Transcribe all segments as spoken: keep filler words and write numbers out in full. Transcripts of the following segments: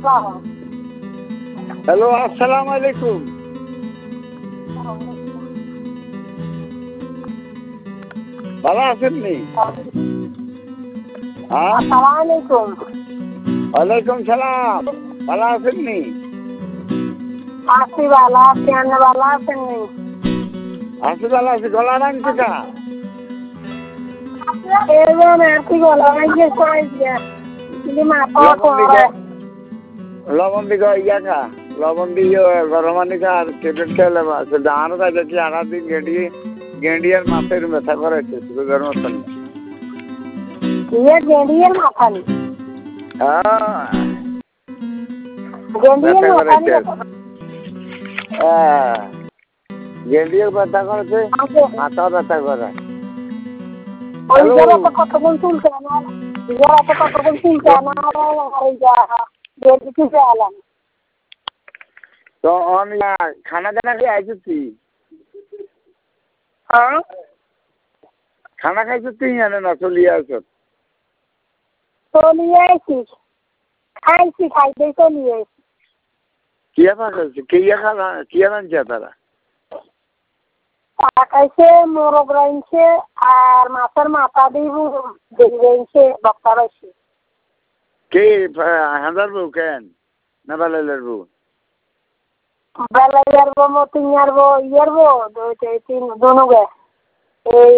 Hello, আসসালামু আলাইকুম। ভালো আছেননি? ওয়ালাইকুম সালাম। ভালো আছেননি? আছি ভালো আছি, আপনি ভালো আছেননি? আছি ভালো আছি। গলা ভাঙছে কা? লবণ দিকে ইয়া খা, লবণ দিয়ে গরমানি খা আর টেবলেট খেলে আছে। জানো তাই দেখি আড়া দিন গেঁডি গেঁডি আর মাছের ব্যথা করাইছে সুগার মতন। ইয়ে গেঁডিয়ের মাথা নি ব্যথা করাইছে, গেঁডিয়ে ব্যথা করেছে, মাথা ব্যথা করে। ওই জায়গাটা কতক্ষণ চুলছে না, জায়গাটা কতক্ষণ চুলছে না, কিছু আলাম তো আমি খানা দানা খেয়ে আইছি। হ্যাঁ, খানা খাইছো তুই জানে না চলিয়ে আছো? চলিয়ে আইছিস? খাইছি, খাইতেই চলিয়ে আইছি। কিয়া খাইছে? কিয়া খালা কিয়া আনছে তারা? খাইছে মোরগ রাইছে আর মাছের মাথা দিব রাইছে, বক্তা রাইছে। কে হাজার বউ কেন না বেলাইলের বউ? বেলাইয়ার বউ, মতিনিয়ার বউ, ইয়ার বউ তিন দুনুগে এই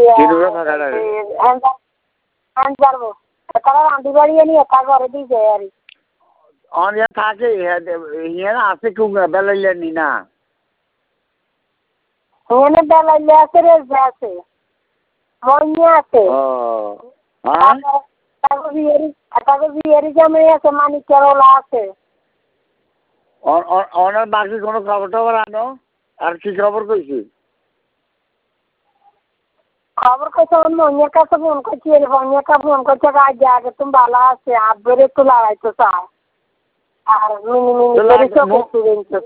আনজার বউ তারা রাঁধি বাড়ি আনি একা ঘরে দিয়ে যায় আর অনিয়া থাকে হিয়ার আছে কেউ বেলাইলের নি না এখানে বেলাইলে আছে, রেজা আছে, মইয়া আছে, বিহারি জামাই আছে, মানিকের ওলা আছে। অনার বাকি কোনো খবর টবর আনো? আর কি খবর কইছি? খবর কইছে ওর মইয়ার কাছে ফোন করছি, মইয়ার কাছে ফোন করছে আগে আগে তুমি ভালো আছে, আব্বের একটু লড়াইতে চায় আর মিনি মিনি করে চোখে চুড়ে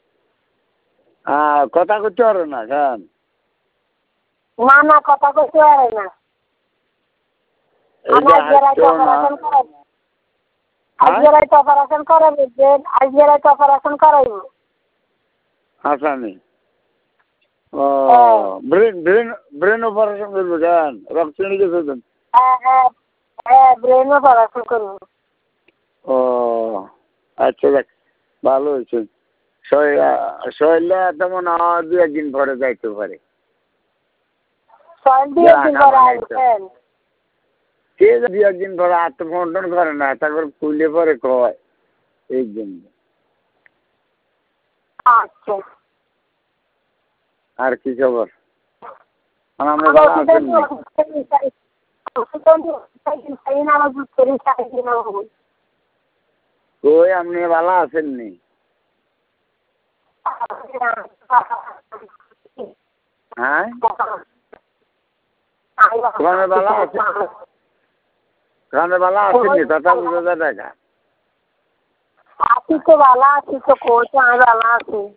কথা করতে পারো না কেন? না না কথা কইতে পারে না। আজকে রাইতে অপারেশন করাবো, আজকে রাইতে অপারেশন করাবো, আজকে রাইতে অপারেশন করাইব। আসামি ও ব্রেন ব্রেন ব্রেন অপারেশন করবো কেন? রক্ত নিয়ে গেছে? হ্যাঁ হ্যাঁ হ্যাঁ, ব্রেন অপারেশন করবো। ও আচ্ছা, দেখ ভালো হয়েছে। শরীরে তেমন দু একদিন পরে যাইতে পারে। কে দু একদিন পরে আত্মসমর্পণ করে না, তারপর খুলে পরে কয় এই জন্য। আচ্ছা, আর কি খবর? আমরা ভালো আছেন? কই আপনি ভালো আছেননি? হ্যাঁ, ওখানে ভালো আছে? ওখানে ভালো আসেননি? কথা বুঝা যায় টাকা আছি তো ভালো আছি তো, কোচ আমি ভালো আছি।